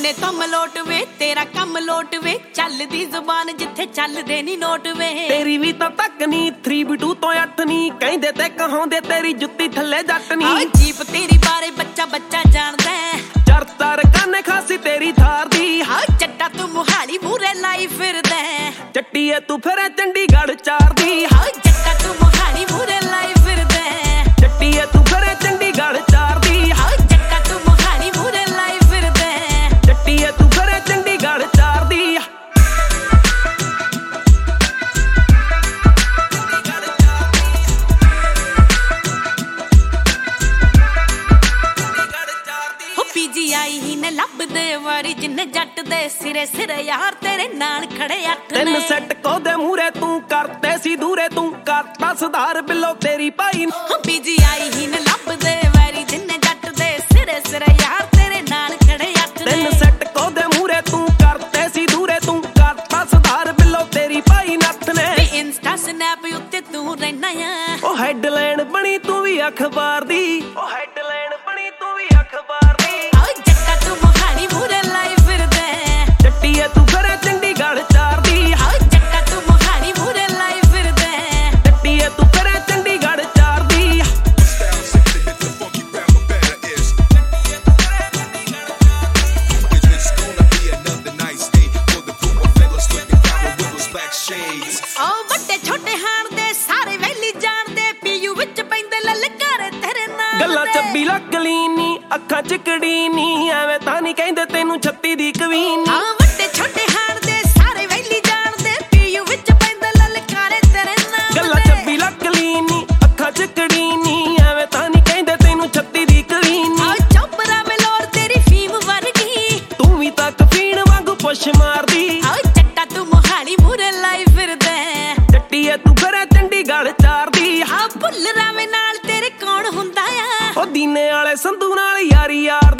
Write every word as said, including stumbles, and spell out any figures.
सीने तो मलोट वे तेरा कम लोट वे चलदी जुबान जिथे चलदे नी नोट वे तेरी भी तो तक नी थ्री बी टू तो अठ नी कहंदे ते कहाउंदे तेरी जुत्ती थल्ले जट नी जीप तेरी बारे बच्चा बच्चा जानदा चरता रकाने खासी तेरी थार दी हाँ चट्टा तू मुहाली मूरे लाई फिरदा चट्टी है तू फिर चंडीगढ़ चार दी हाँ चट्टा तू मुहाली मूरे लाई फिरदा चट्टी है तू फिर चंडीगढ़ चार दी हाँ चट्टा तू मुहाली मूरे लाई फिरदा चट्टी है तू फिर चंडीगढ़ चार दी आई ही ने लब दे वारी जिन्ने जट दे सिरे सिरे यार तेरे नाल खड़े अठ ने तेन सेट को दे मूरे तू करते सी दूरे तू करता सुधार बिलो तेरी पाई बीजी आई ही ने लब दे वारी जिन्ने जट दे सिरे सिरे यार तेरे नाल खड़े अठ ने तेन सेट को दे मूरे तू करते सी दूरे तू करता सुधार बिलो तेरी पाई नथ ने इंस्टा स्नैप उत्ते तू रहना आ ओ हेडलाइन बनी तू भी अखबार दी ओ हेडलाइन बनी तू भी अखबार दी मूरे लाई फिरदा चट्टी है तू फिर चंडीगढ़ चार दी हाँ चट्टा तू मुहाली मूरे लाई फिरदा चट्टी है तू फिर चंडीगढ़ चार दी ओ बड़े छोटे हाण दे सारे वैली जान दे पीयू विच पैंदे ललकारे तेरे नाल गल्ला चब्बी लगली नी अखां चिकड़ी नी एवें तां नी कहंदे तैनू छत्ती दी कवीनी हाँ बड़े छोटे हाण दे सारे वैली जान दे पीयू विच पैंदे ललकारे तेरे नाल गल्ला चब्बी लगली नी अखां चिकड़ी नी एवें तां नी कहंदे तैनू छत्ती दी कवीनी आ चोपरा वेलोर तेरी फीम वर्गी तू भी तक पीण वांगू पुश मारदी हाँ चट्टा तू मुहाली मूरे लाई फिरदा चट्टी है तू फिर चंडीगढ़ चार दी हाँ भुल्लरां नाल तेरे कौन हुंदा आ ओ दीने वाले संधू नाल यारी यार